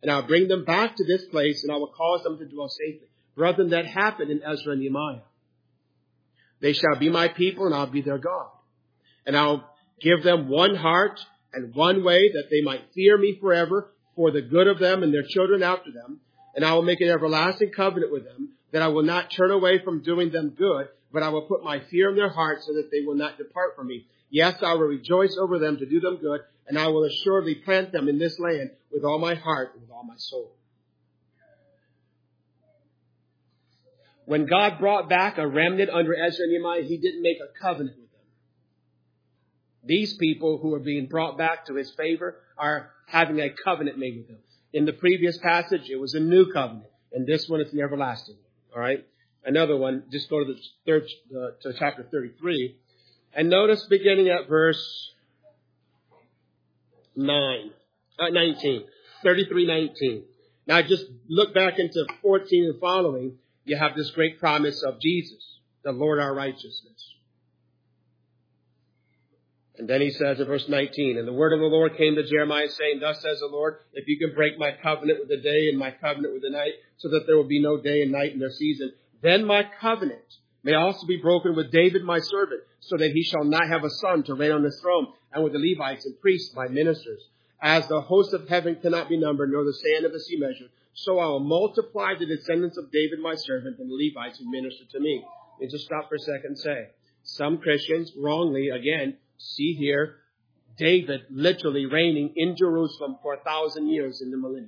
And I'll bring them back to this place, and I will cause them to dwell safely. Brethren, that happened in Ezra and Nehemiah. They shall be my people, and I'll be their God. And I'll give them one heart and one way, that they might fear me forever, for the good of them and their children after them. And I will make an everlasting covenant with them, that I will not turn away from doing them good, but I will put my fear in their hearts, so that they will not depart from me. Yes, I will rejoice over them to do them good, and I will assuredly plant them in this land with all my heart and with all my soul. When God brought back a remnant under Ezra and Nehemiah, he didn't make a covenant with them. These people who are being brought back to his favor are having a covenant made with them. In the previous passage, it was a new covenant. And this one is an everlasting one. All right. Another one, just go to to chapter 33. And notice beginning at verse 19. 33:19. Now just look back into 14 and following. You have this great promise of Jesus, the Lord our righteousness. And then he says in verse 19, and the word of the Lord came to Jeremiah, saying, thus says the Lord, if you can break my covenant with the day and my covenant with the night, so that there will be no day and night in their season, then my covenant may also be broken with David my servant, so that he shall not have a son to reign on his throne, and with the Levites and priests my ministers. As the hosts of heaven cannot be numbered, nor the sand of the sea measured, so I will multiply the descendants of David my servant and the Levites who minister to me. Let me just stop for a second and say, some Christians wrongly, again, see here David literally reigning in Jerusalem for 1,000 years in the millennium.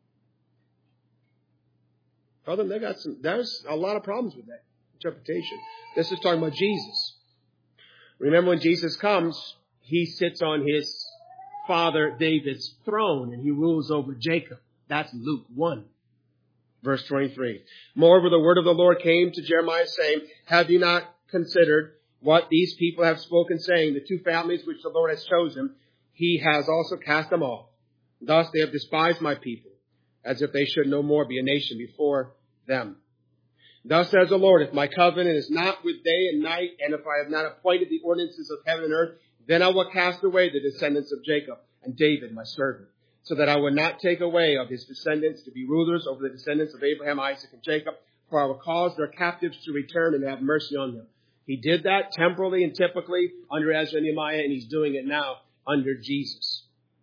Brother, there's a lot of problems with that interpretation. This is talking about Jesus. Remember, when Jesus comes, he sits on his father David's throne and he rules over Jacob. That's Luke 1, verse 23. Moreover, the word of the Lord came to Jeremiah, saying, have you not considered what these people have spoken, saying, the two families which the Lord has chosen, he has also cast them off. Thus they have despised my people, as if they should no more be a nation before them. Thus says the Lord, if my covenant is not with day and night, and if I have not appointed the ordinances of heaven and earth, then I will cast away the descendants of Jacob and David my servant, so that I will not take away of his descendants to be rulers over the descendants of Abraham, Isaac, and Jacob, for I will cause their captives to return and have mercy on them. He did that temporally and typically under Ezra and Nehemiah, and he's doing it now under Jesus.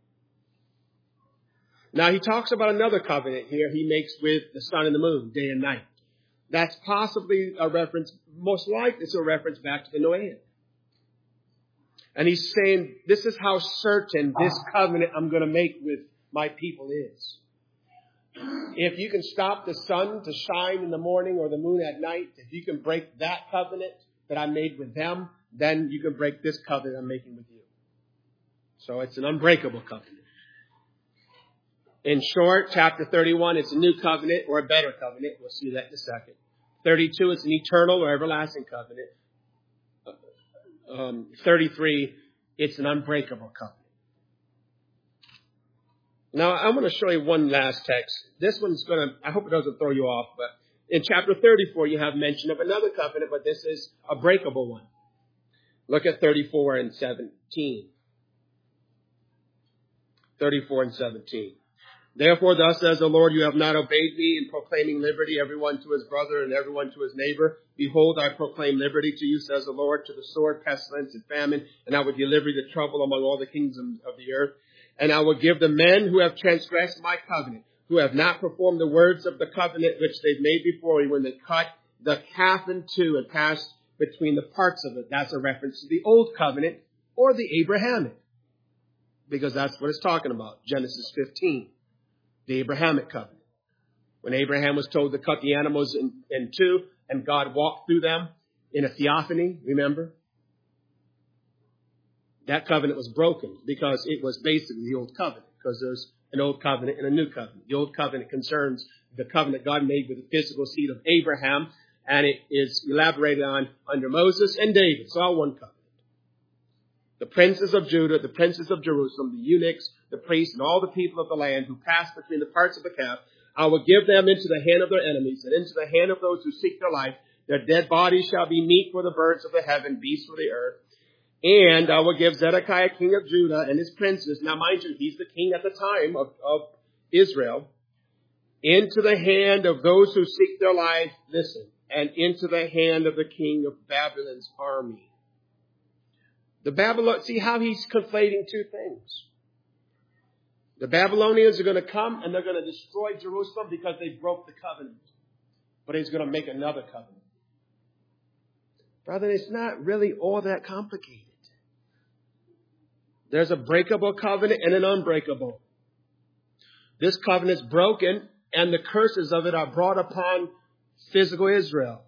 Now he talks about another covenant here he makes with the sun and the moon, day and night. That's possibly a reference, most likely it's a reference back to the Noahic. And he's saying, this is how certain this covenant I'm going to make with my people is. If you can stop the sun to shine in the morning or the moon at night, if you can break that covenant that I made with them, then you can break this covenant I'm making with you. So it's an unbreakable covenant. In short, chapter 31, it's a new covenant or a better covenant. We'll see that in a second. 32, it's an eternal or everlasting covenant. 33, it's an unbreakable covenant. Now, I'm going to show you one last text. This one's I hope it doesn't throw you off, but in chapter 34, you have mention of another covenant, but this is a breakable one. Look at 34 and 17. 34 and 17. Therefore, thus says the Lord, you have not obeyed me in proclaiming liberty, everyone to his brother and everyone to his neighbor. Behold, I proclaim liberty to you, says the Lord, to the sword, pestilence, and famine, and I will deliver you the trouble among all the kingdoms of the earth. And I will give the men who have transgressed my covenant, who have not performed the words of the covenant which they've made before me, when they cut the calf in two and passed between the parts of it. That's a reference to the old covenant or the Abrahamic, because that's what it's talking about. Genesis 15, the Abrahamic covenant. When Abraham was told to cut the animals in two, and God walked through them in a theophany, remember? That covenant was broken because it was basically the old covenant, because there's an old covenant and a new covenant. The old covenant concerns the covenant God made with the physical seed of Abraham, and it is elaborated on under Moses and David. It's all one covenant. The princes of Judah, the princes of Jerusalem, the eunuchs, the priests, and all the people of the land who pass between the parts of the calf, I will give them into the hand of their enemies and into the hand of those who seek their life. Their dead bodies shall be meat for the birds of the heaven, beasts for the earth. And I will give Zedekiah, king of Judah, and his princes. Now, mind you, he's the king at the time of Israel. into the hand of those who seek their life, listen, and into the hand of the king of Babylon's army. See how he's conflating two things. The Babylonians are going to come and they're going to destroy Jerusalem because they broke the covenant. But he's going to make another covenant. Brother, it's not really all that complicated. There's a breakable covenant and an unbreakable. This covenant is broken and the curses of it are brought upon physical Israel.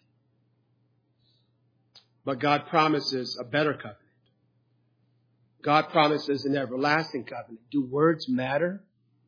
But God promises a better covenant. God promises an everlasting covenant. Do words matter?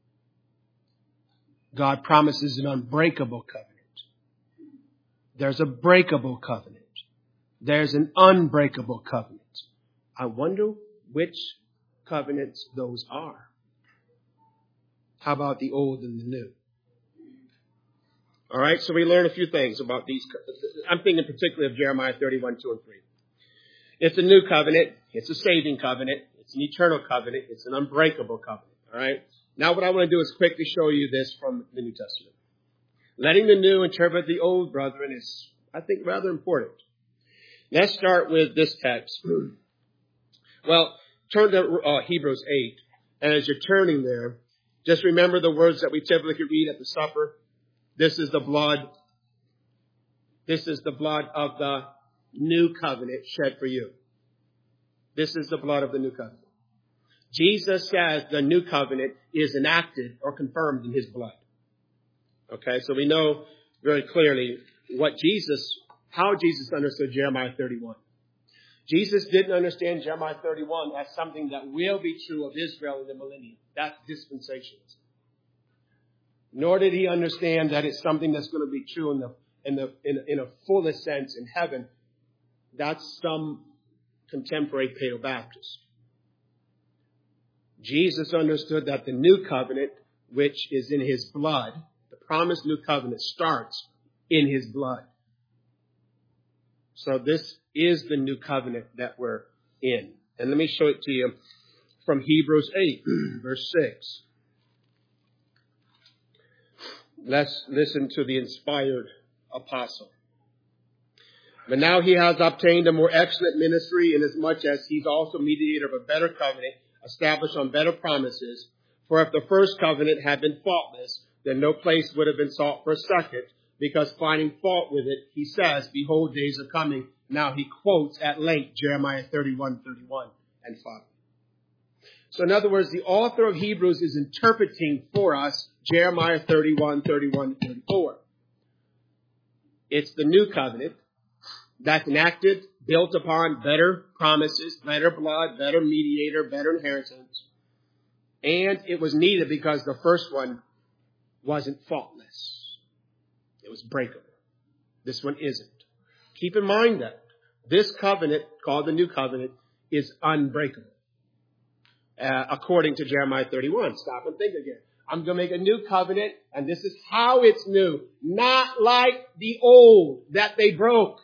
God promises an unbreakable covenant. There's a breakable covenant. There's an unbreakable covenant. I wonder which covenants those are. How about the old and the new? All right, so we learn a few things about these. I'm thinking particularly of Jeremiah 31, 2 and 3. It's a new covenant. It's a saving covenant. It's an eternal covenant. It's an unbreakable covenant. All right. Now what I want to do is quickly show you this from the New Testament. Letting the new interpret the old, brethren, is, I think, rather important. Let's start with this text. Well, turn to Hebrews 8. And as you're turning there, just remember the words that we typically read at the supper. This is the blood. This is the blood of the new covenant shed for you. This is the blood of the new covenant. Jesus says the new covenant is enacted or confirmed in his blood. Okay, so we know very clearly how Jesus understood Jeremiah 31. Jesus didn't understand Jeremiah 31 as something that will be true of Israel in the millennium. That's dispensationalism. Nor did he understand that it's something that's going to be true in a fullest sense in heaven. That's some contemporary Paedo-Baptist. Jesus understood that the new covenant, which is in his blood, the promised new covenant starts in his blood. So this is the new covenant that we're in. And let me show it to you from Hebrews 8, verse 6. Let's listen to the inspired apostle. But now he has obtained a more excellent ministry, inasmuch as he's also mediator of a better covenant, established on better promises. For if the first covenant had been faultless, then no place would have been sought for a second, because finding fault with it, he says, behold, days are coming. Now he quotes at length Jeremiah 31:31 and 5. So in other words, the author of Hebrews is interpreting for us Jeremiah 31:31 and 34. It's the new covenant that's enacted, built upon better promises, better blood, better mediator, better inheritance. And it was needed because the first one wasn't faultless. It was breakable. This one isn't. Keep in mind that this covenant, called the new covenant, is unbreakable. According to Jeremiah 31. Stop and think again. I'm going to make a new covenant, and this is how it's new. Not like the old that they broke.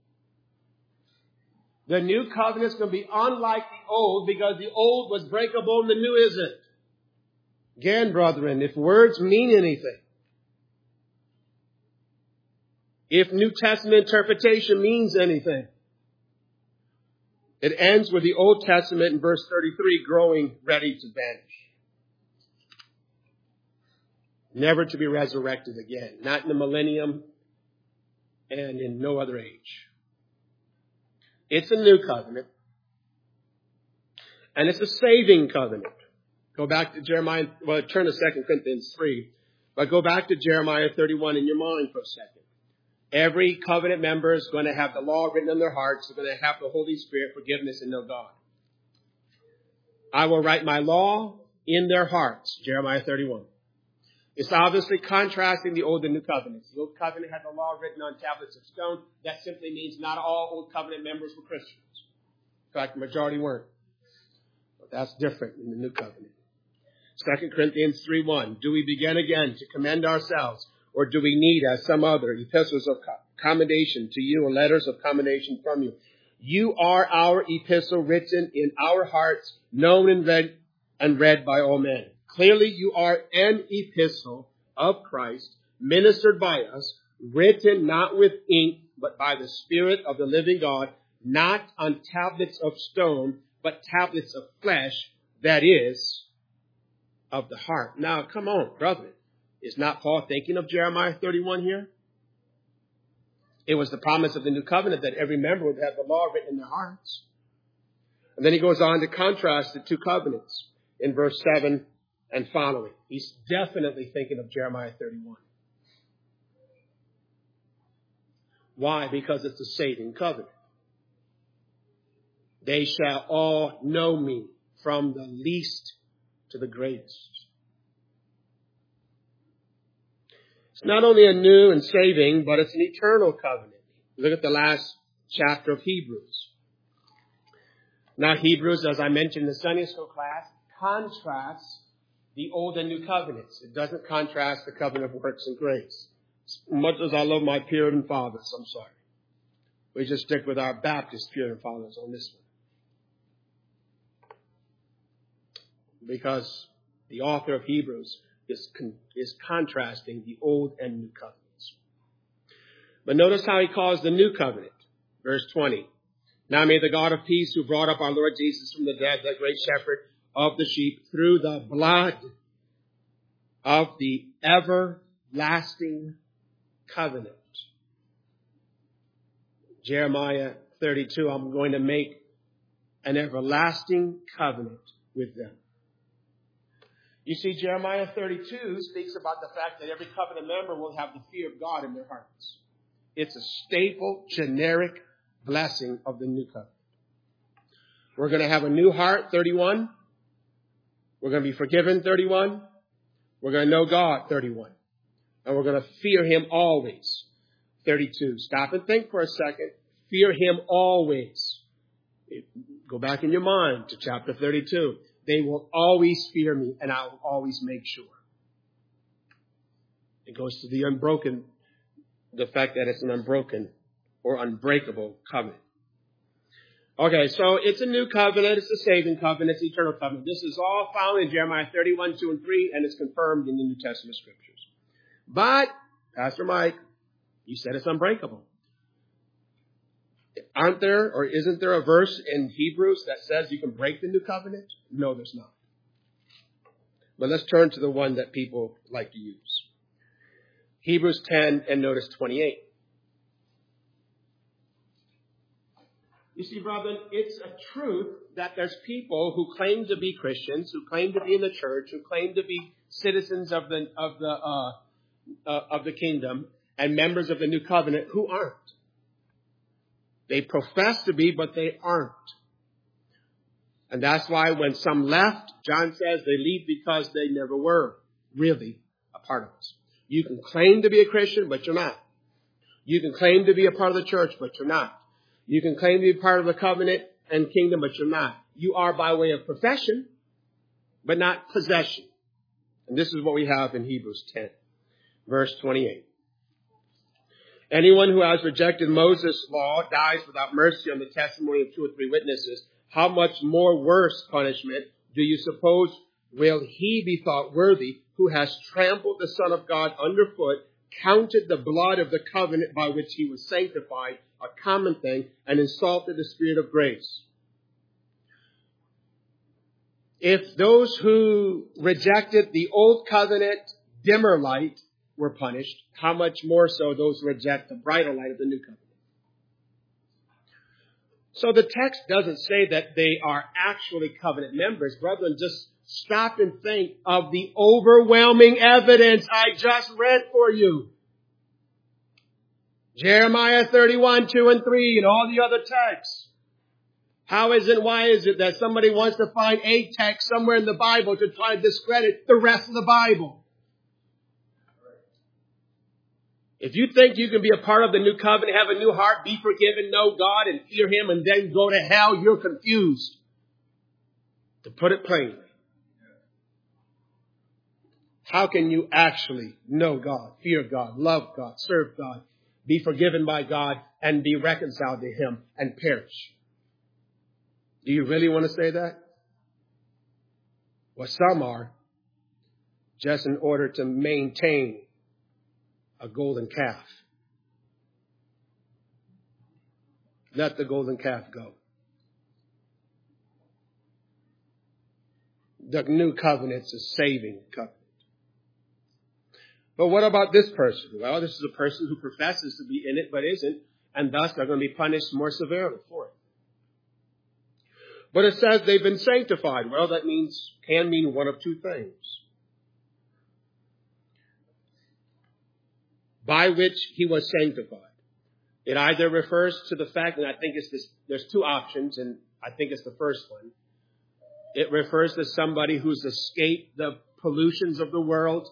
The new covenant is going to be unlike the old because the old was breakable and the new isn't. Again, brethren, if words mean anything, if New Testament interpretation means anything, it ends with the Old Testament in verse 33 growing ready to vanish. Never to be resurrected again. Not in the millennium and in no other age. It's a new covenant. And it's a saving covenant. Go back to Jeremiah, turn to 2 Corinthians 3. But go back to Jeremiah 31 in your mind for a second. Every covenant member is going to have the law written on their hearts. They're going to have the Holy Spirit, forgiveness, and know God. I will write my law in their hearts. Jeremiah 31. It's obviously contrasting the old and new covenants. The old covenant had the law written on tablets of stone. That simply means not all old covenant members were Christians. In fact, the majority weren't. But that's different in the new covenant. 2 Corinthians 3:1. Do we begin again to commend ourselves, or do we need, as some other, epistles of commendation to you, or letters of commendation from you? You are our epistle written in our hearts, known and read by all men. Clearly, you are an epistle of Christ, ministered by us, written not with ink, but by the Spirit of the living God, not on tablets of stone, but tablets of flesh, that is, of the heart. Now, come on, brother. Is not Paul thinking of Jeremiah 31 here? It was the promise of the new covenant that every member would have the law written in their hearts. And then he goes on to contrast the two covenants in verse 7 and following. He's definitely thinking of Jeremiah 31. Why? Because it's a saving covenant. They shall all know me, from the least to the greatest. It's not only a new and saving, but it's an eternal covenant. Look at the last chapter of Hebrews. Now, Hebrews, as I mentioned in the Sunday school class, contrasts the old and new covenants. It doesn't contrast the covenant of works and grace. As much as I love my Puritan fathers, I'm sorry. We just stick with our Baptist Puritan fathers on this one. Because the author of Hebrews is contrasting the old and new covenants. But notice how he calls the new covenant. Verse 20. Now may the God of peace, who brought up our Lord Jesus from the dead, the great shepherd of the sheep, through the blood of the everlasting covenant. Jeremiah 32, I'm going to make an everlasting covenant with them. You see, Jeremiah 32 speaks about the fact that every covenant member will have the fear of God in their hearts. It's a staple, generic blessing of the new covenant. We're going to have a new heart, 31. We're going to be forgiven, 31. We're going to know God, 31. And we're going to fear him always, 32. Stop and think for a second. Fear him always. Go back in your mind to chapter 32. They will always fear me, and I will always make sure. It goes to the unbroken, the fact that it's an unbroken or unbreakable covenant. Okay, so it's a new covenant, it's a saving covenant, it's an eternal covenant. This is all found in Jeremiah 31, 2 and 3, and it's confirmed in the New Testament scriptures. But, Pastor Mike, you said it's unbreakable. Aren't there, or isn't there a verse in Hebrews that says you can break the new covenant? No, there's not. But let's turn to the one that people like to use. Hebrews 10 and notice 28. You see, brother, it's a truth that there's people who claim to be Christians, who claim to be in the church, who claim to be citizens of the kingdom and members of the new covenant who aren't. They profess to be, but they aren't. And that's why when some left, John says they leave because they never were really a part of us. You can claim to be a Christian, but you're not. You can claim to be a part of the church, but you're not. You can claim to be part of the covenant and kingdom, but you're not. You are by way of profession, but not possession. And this is what we have in Hebrews 10, verse 28. Anyone who has rejected Moses' law dies without mercy on the testimony of 2 or 3 witnesses. How much more worse punishment do you suppose will he be thought worthy who has trampled the Son of God underfoot, counted the blood of the covenant by which he was sanctified a common thing, and insulted the Spirit of grace? If those who rejected the old covenant dimmer light were punished, how much more so those who reject the brighter light of the new covenant? So the text doesn't say that they are actually covenant members. Brethren, just stop and think of the overwhelming evidence I just read for you. Jeremiah 31, 2 and 3, and all the other texts. How is it, why is it that somebody wants to find a text somewhere in the Bible to try to discredit the rest of the Bible? If you think you can be a part of the new covenant, have a new heart, be forgiven, know God, and fear him, and then go to hell, you're confused. To put it plainly. How can you actually know God, fear God, love God, serve God, be forgiven by God, and be reconciled to him and perish? Do you really want to say that? Well, some are. just in order to maintain a golden calf. Let the golden calf go. The new covenant's a saving covenant. But what about this person? Well, this is a person who professes to be in it but isn't, and thus they're going to be punished more severely for it. But it says they've been sanctified. Well, that can mean one of two things. By which he was sanctified. It either refers to the fact, and I think there's two options, and I think it's the first one. It refers to somebody who's escaped the pollutions of the world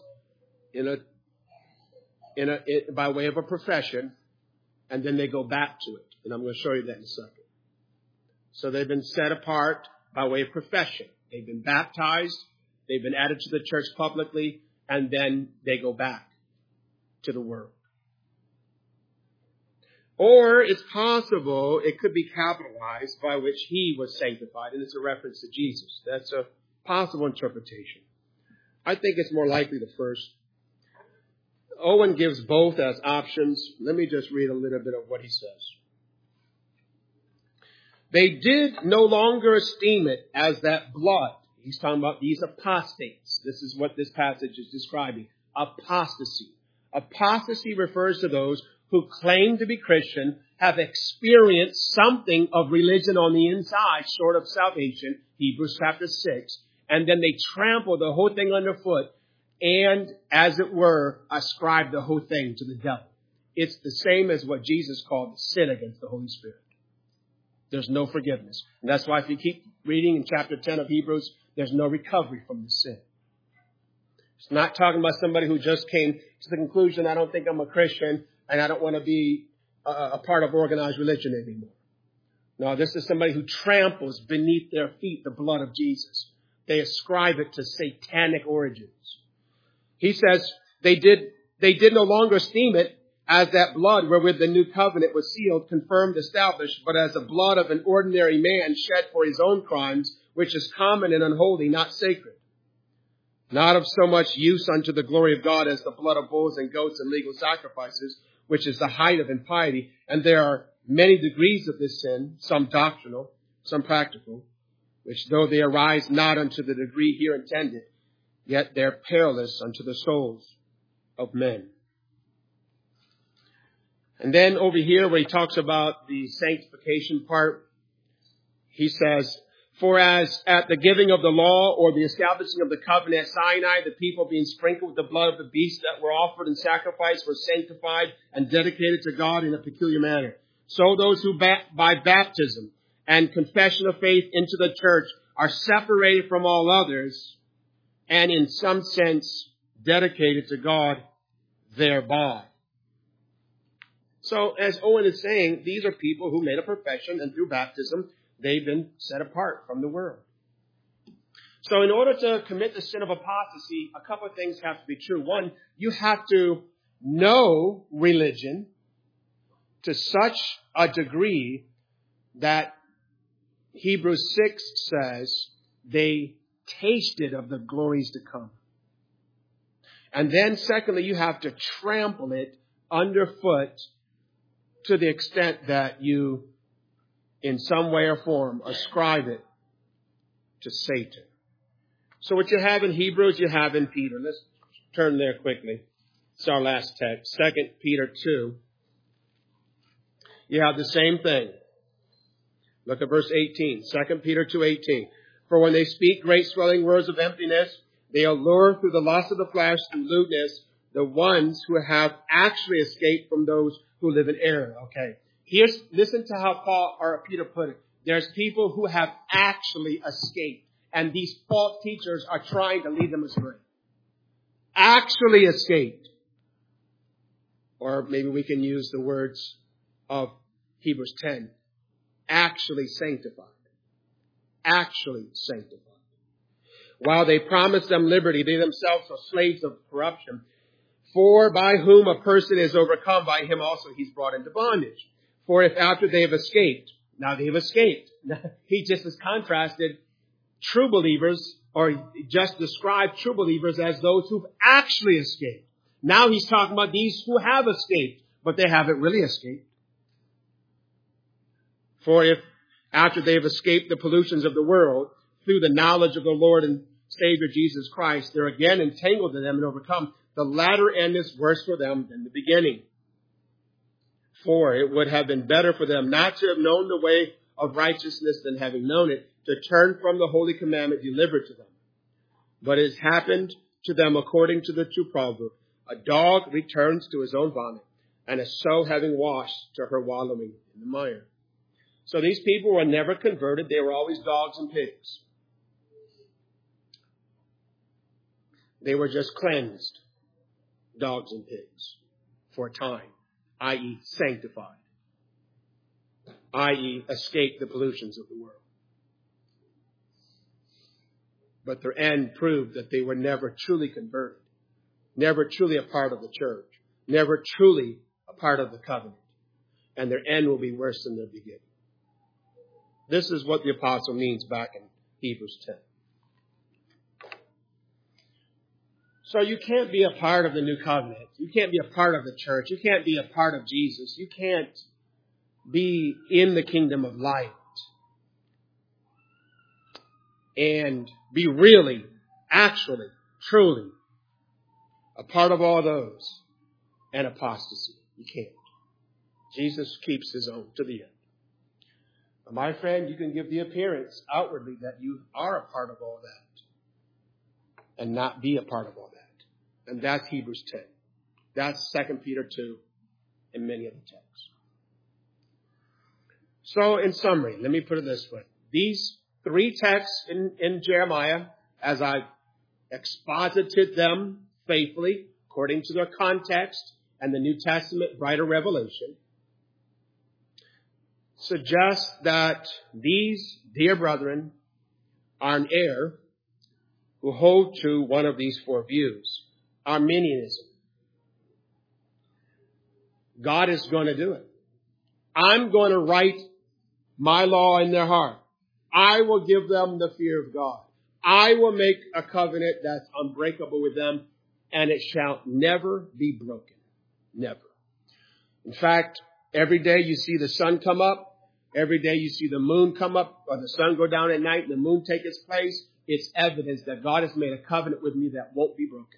by way of a profession, and then they go back to it. And I'm going to show you that in a second. So they've been set apart by way of profession. They've been baptized, they've been added to the church publicly, and then they go back to the world. Or it's possible it could be capitalized by which he was sanctified, and it's a reference to Jesus. That's a possible interpretation. I think it's more likely the first. Owen gives both as options. Let me just read a little bit of what he says. They did no longer esteem it as that blood. He's talking about these apostates. This is what this passage is describing. Apostasy. Apostasy refers to those who claim to be Christian, have experienced something of religion on the inside, short of salvation, Hebrews chapter 6, and then they trample the whole thing underfoot and, as it were, ascribe the whole thing to the devil. It's the same as what Jesus called sin against the Holy Spirit. There's no forgiveness. And that's why if you keep reading in chapter 10 of Hebrews, there's no recovery from the sin. It's not talking about somebody who just came to the conclusion, I don't think I'm a Christian, and I don't want to be a part of organized religion anymore. No, this is somebody who tramples beneath their feet the blood of Jesus. They ascribe it to satanic origins. He says they did no longer esteem it as that blood wherewith the new covenant was sealed, confirmed, established, but as the blood of an ordinary man shed for his own crimes, which is common and unholy, not sacred. Not of so much use unto the glory of God as the blood of bulls and goats and legal sacrifices, which is the height of impiety. And there are many degrees of this sin, some doctrinal, some practical, which though they arise not unto the degree here intended, yet they're perilous unto the souls of men. And then over here where he talks about the sanctification part, he says, for as at the giving of the law or the establishing of the covenant at Sinai, the people being sprinkled with the blood of the beasts that were offered in sacrifice were sanctified and dedicated to God in a peculiar manner. So those who by baptism and confession of faith into the church are separated from all others and in some sense dedicated to God thereby. So as Owen is saying, these are people who made a profession, and through baptism they've been set apart from the world. So in order to commit the sin of apostasy, a couple of things have to be true. One, you have to know religion to such a degree that Hebrews 6 says they tasted of the glories to come. And then secondly, you have to trample it underfoot to the extent that you, in some way or form, ascribe it to Satan. So what you have in Hebrews, you have in Peter. Let's turn there quickly. It's our last text. 2 Peter 2. You have the same thing. Look at verse 18. 2 Peter 2:18. For when they speak great swelling words of emptiness, they allure through the lust of the flesh, through lewdness, the ones who have actually escaped from those who live in error. Okay. Listen to how Peter put it. There's people who have actually escaped, and these false teachers are trying to lead them astray. Actually escaped. Or maybe we can use the words of Hebrews 10. Actually sanctified. Actually sanctified. While they promise them liberty, they themselves are slaves of corruption. For by whom a person is overcome, by him also he's brought into bondage. For if after they have escaped, now they've escaped. He just has contrasted true believers or just described true believers as those who've actually escaped. Now he's talking about these who have escaped, but they haven't really escaped. For if after they've escaped the pollutions of the world through the knowledge of the Lord and Savior Jesus Christ, they're again entangled in them and overcome, the latter end is worse for them than the beginning. For it would have been better for them not to have known the way of righteousness than having known it, to turn from the holy commandment delivered to them. But it has happened to them according to the true proverb, a dog returns to his own vomit, and a sow having washed to her wallowing in the mire. So these people were never converted. They were always dogs and pigs. They were just cleansed, dogs and pigs, for a time, i.e. sanctified, i.e. escaped the pollutions of the world. But their end proved that they were never truly converted, never truly a part of the church, never truly a part of the covenant. And their end will be worse than their beginning. This is what the apostle means back in Hebrews 10. So you can't be a part of the new covenant. You can't be a part of the church. You can't be a part of Jesus. You can't be in the kingdom of light and be really, actually, truly a part of all those and apostasy. You can't. Jesus keeps his own to the end. But my friend, you can give the appearance outwardly that you are a part of all that and not be a part of all that. And that's Hebrews 10. That's 2 Peter 2 and many other texts. So in summary, let me put it this way. These three texts in Jeremiah, as I've exposited them faithfully according to their context and the New Testament brighter revelation, suggest that these dear brethren are an error who hold to one of these four views. Arminianism. God is going to do it. I'm going to write my law in their heart. I will give them the fear of God. I will make a covenant that's unbreakable with them, and it shall never be broken. Never. In fact, every day you see the sun come up, every day you see the moon come up, or the sun go down at night and the moon take its place, it's evidence that God has made a covenant with me that won't be broken.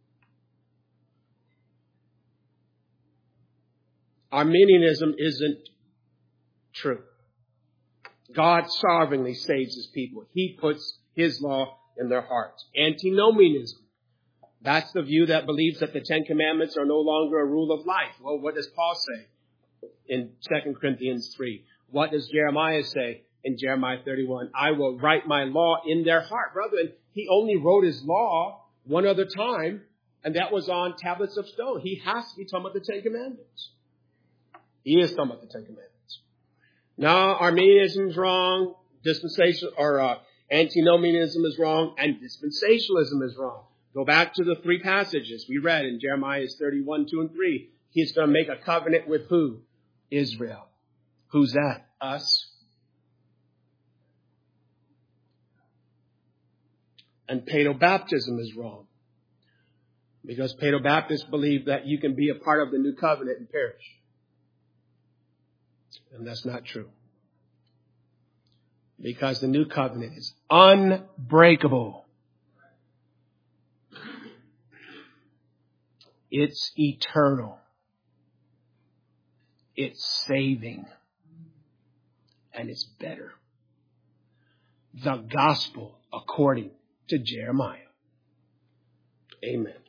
Arminianism isn't true. God sovereignly saves his people. He puts his law in their hearts. Antinomianism. That's the view that believes that the Ten Commandments are no longer a rule of life. Well, what does Paul say in 2 Corinthians 3? What does Jeremiah say in Jeremiah 31? I will write my law in their heart. Brethren, he only wrote his law one other time, and that was on tablets of stone. He has to be talking about the Ten Commandments. He is talking about the Ten Commandments. Now, Arminianism is wrong, antinomianism is wrong, and dispensationalism is wrong. Go back to the three passages we read in Jeremiah 31, 2 and 3. He's going to make a covenant with who? Israel. Who's that? Us. And paedobaptism is wrong. Because paedobaptists believe that you can be a part of the new covenant and perish. And that's not true. Because the new covenant is unbreakable. It's eternal. It's saving. And it's better. The gospel according to Jeremiah. Amen.